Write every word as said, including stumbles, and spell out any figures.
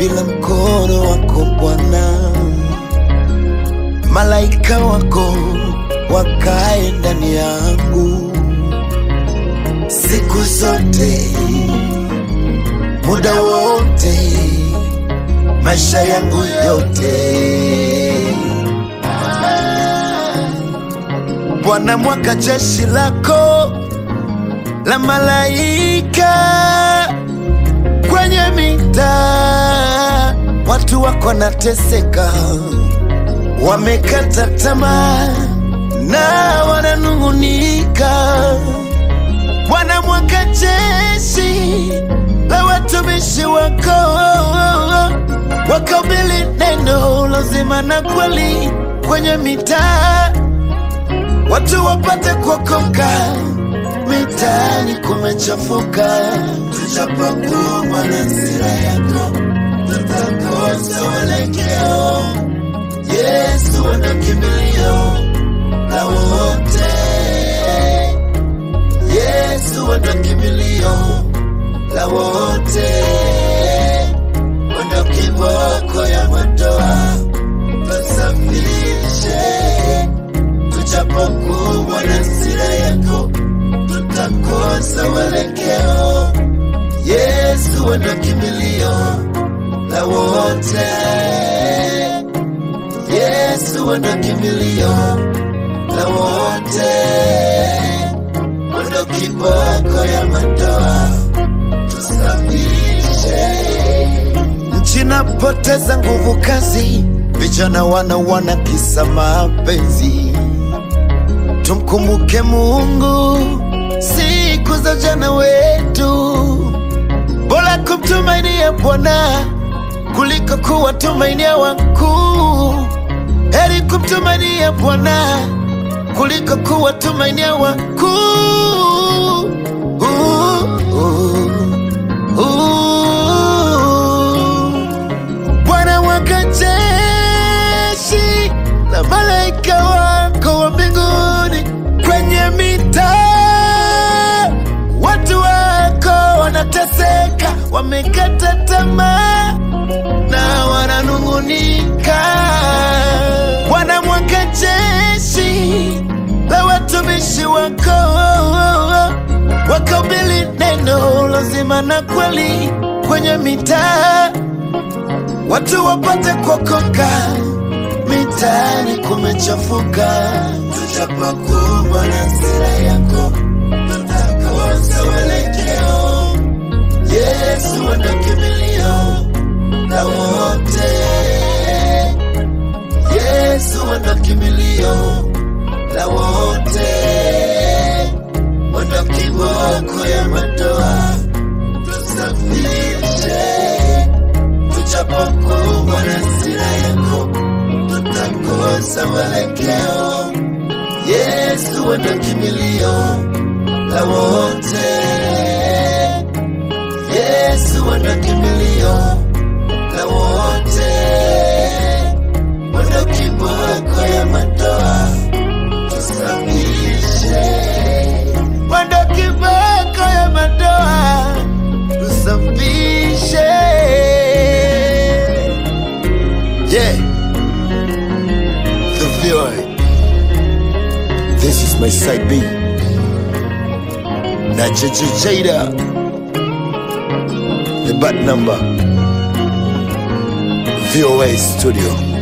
bila mkono wako Bwana. Malaika wako wakae ndani yangu siku zote, muda wote, maisha yangu yote. Bwana, mwaka jeshi lako la malaika kwenye mitaa, watu wako nateseka, wamekata tamaa na wananungunika. Bwana, mwaka jeshi la watumishi wako wakahubiri neno la uzima na kweli kwenye mitaa, watu wapate kuokoka. Mitaani kumechafuka, tujapokuwa na hasira yako tutakosa mwelekeo. Yesu ndo kimbilio la wote, Yesu ndo kimbilio la wote, ndo kiboko ya madoa, tusafirishe. Tujapokuwa na hasira yako tutakosa mwelekeo. Yesu ndo kimbilio la wote, Yesu ndo kimbilio la wote, ndo kiboko ya madoa, tusafirishe. Nchi napoteza nguvu kazi, vijana wana wana kisa mapenzi. Tumkumbuke Mungu siku za jana wetu, bora kumtumainia Bwana kuliko kuwatumainia wakuu. Heri kumtumainia Bwana kuliko kuwatumainia wakuu. uh, uh, uh. Bwana, mwaka jeshi la malaika wako wa mbinguni kwenye mitaa, watu wako wanateseka, wamekata tamaa na wananungunika. Bwana, mwaka jeshi la watumishi wako wakahubiri neno la uzima na kweli kwenye mitaa, watu wapate kuokoka. Mitaani kumechafuka, tujapokuwa na hasira yako tutakosa mwelekeo. Yesu ndo kimbilio la wote, Yesu ndo kimbilio la wote, ndo kiboko ya madoa, tusafirishe. Tujapokuwa na hasira yako tutakosa mwelekeo. Yesu ndo kimbilio la wote, Yesu ndo kimbilio la wote, ndo kiboko ya madoa, tusafirishe. Ndo kiboko ya madoa, tusafirishe. Yeah, the viewer. This is my side B. Nacha Jada, the bad number. V O A Studio.